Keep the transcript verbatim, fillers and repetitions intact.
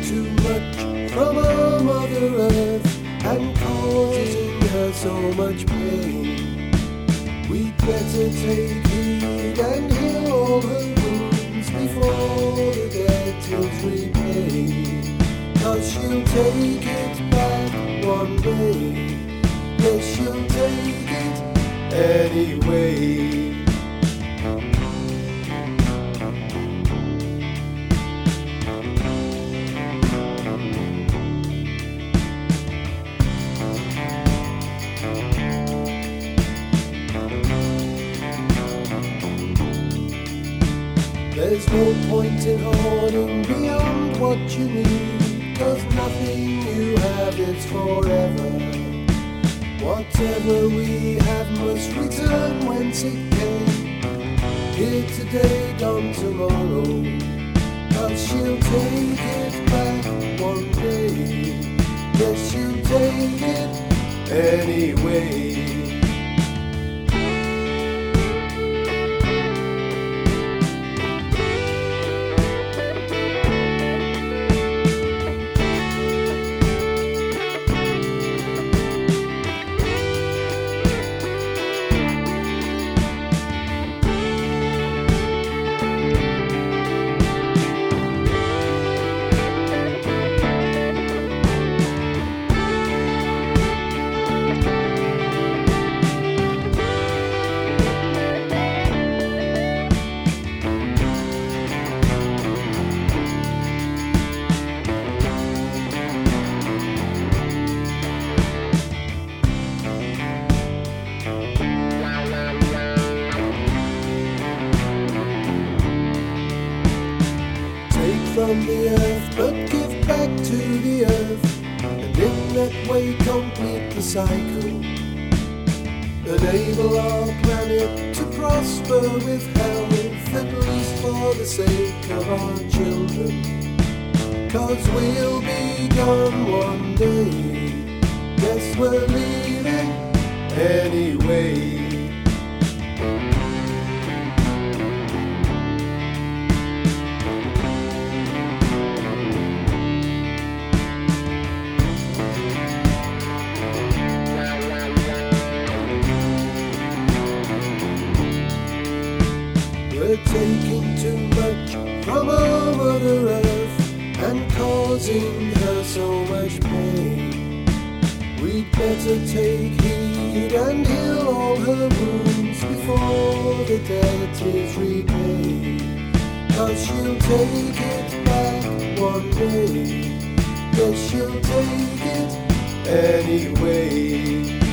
taking too much from our Mother Earth and causing her so much pain. We'd better take heed and heal all her wounds before the debt is repaid. 'Cause she'll take it back one day. Yes, she'll take it anyway. There's no point in hoarding beyond what you need, 'cause nothing you have is forever. Whatever we have must return whence it came. Here today, gone tomorrow. 'Cause she'll take it back one day. Yes, she'll take it anyway. From the earth, but give back to the earth, and in that way complete the cycle. Enable our planet to prosper with health, at least for the sake of our children. 'Cause we'll be gone one day. Yes, we're leaving anyway. We're taking too much from our Mother Earth and causing her so much pain. We'd better take heed and heal all her wounds before the debt is repaid. 'Cause she'll take it back one day. Yes, she'll take it anyway.